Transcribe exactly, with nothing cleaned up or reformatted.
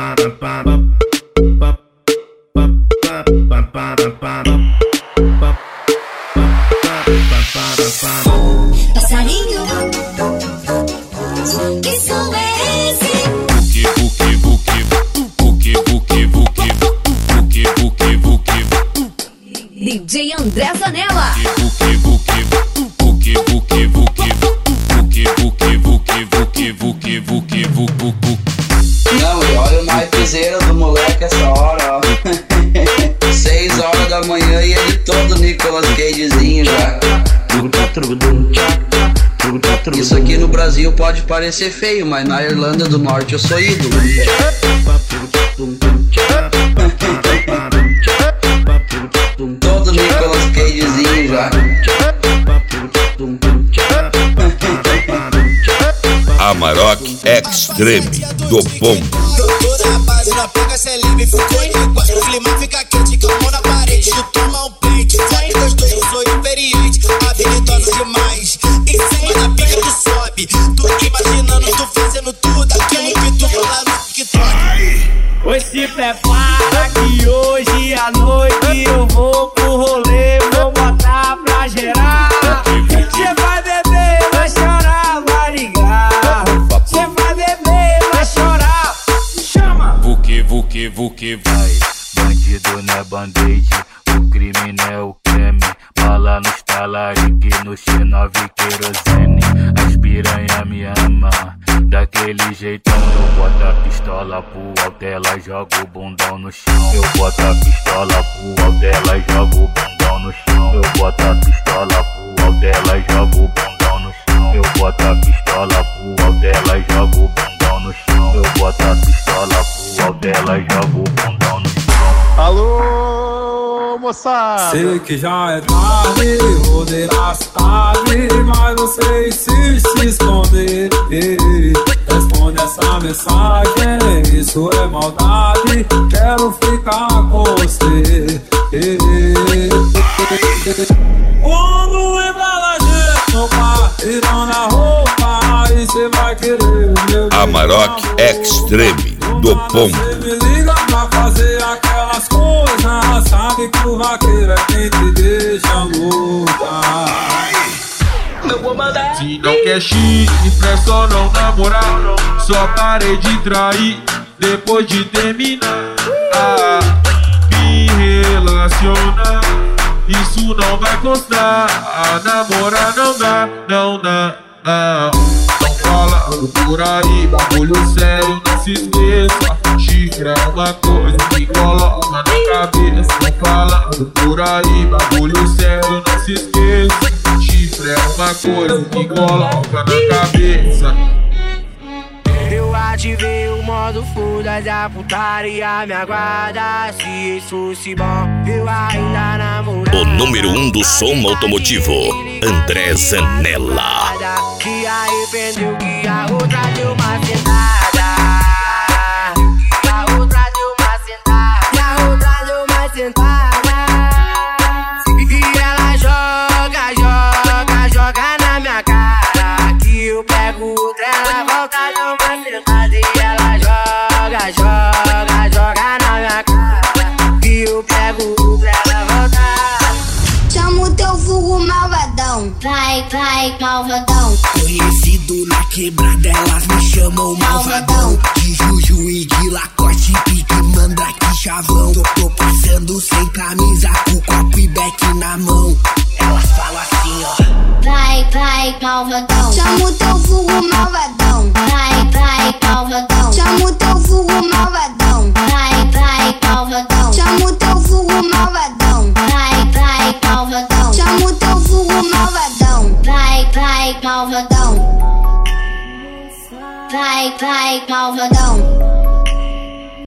Passarinho, que som é esse? Vuki, vuki, vuki, vuki, vuki, vuki, vuki, vuki, vuki. D J André Zanella. Vuki, vuki, vuki, vuki, vuki, vuki, vuki, vuki, vuki, vuki, vuki, vuki, vuki. Não, e olha o naipezeiro do moleque essa hora, ó. Seis horas da manhã e ele todo Nicolas Cagezinho já. Isso aqui no Brasil pode parecer feio, mas na Irlanda do Norte eu sou ídolo. Todo Nicolas Cagezinho já. Amarok Extreme do Pombo. Toda rapaziada pega cê livre, ficou em régua. O clima fica quente, com a mão na parede. Tu toma um peito, vai gostoso, eu sou experiente, habilidosa demais. Em cima da pica tu sobe, tu imaginando, tu fazendo tudo aquilo que tu fala no TikTok. Pois se prepara que hoje à noite eu vou pro rolê, vou botar pra gerar. Cê vai beber, vai chorar, vai ligar. Cê vai beber, vai chorar. Chama! Vuki, vuki, vuki, vai. Bandido não é band-aid, o crime não é o creme. Bala nos talarique, no X nove querosene. As piranha me ama, daquele jeitão. Eu boto a pistola pro alto, ela joga o bundão no chão. Eu boto a pistola pro alto, ela joga o bundão no chão. Eu boto a pistola pro alto, ela joga o bundão no chão. Eu boto a pistola pro alto, ela joga o bundão no chão. Eu boto a pistola pro alto, ela joga o bundão no chão. Alô, moçada! Sei que já é tarde, rodear tarde, mas não sei se se esconder. Responde essa mensagem, isso é maldade, quero ficar com você. Quando lembrar da gente no bar, tirando a roupa, aí cê vai querer meu. Amarok Extreme do Pombo. Você me liga pra fazer aquelas coisas, sabe que o vaqueiro é quem te deixa louca. Se não quer chifre, é só não namorar. Só parei de trair depois de terminar. Ah, me relacionar, isso não vai constar. Ah, namorar não dá, não dá, não. Não fala por aí, bagulho sério, não se esqueça. Chifre é uma coisa que coloca na cabeça. Não fala por aí, bagulho sério, não se esqueça. Chifre é uma coisa que coloca na cabeça. Eu ativei o modo foda da putaria, me aguarda. Se isso fosse bom, eu ainda namorava. O número um do som automotivo, André Zanella. Que arrependeu que a outra deu uma sentada. A outra deu uma sentada. A outra deu uma sentada. E ela joga, joga, joga na minha cara. Que eu pego outra, ela volta de uma sentada. E ela joga, joga, joga na minha cara. Que eu pego outra, ela volta. Chama o teu vulgo malvadão. Vai, vai, malvadão. Conhecido na quebrada, elas me chamam malvadão. De Juju e de Lacoste, pique, mandrake, chavão. Tô, tô passando sem camisa, com copo e beck na mão. Elas falam assim, ó. Vai, vai, malvadão. Chama o teu vulgo malvadão. Vai, vai, malvadão. Chama o teu vulgo malvadão. Vai, vai, malvadão. Chama o teu vulgo malvadão. Vai, vai, malvadão. Chama o teu vulgo malvadão. Vai, vai, malvadão. Vai, vai, malvadão.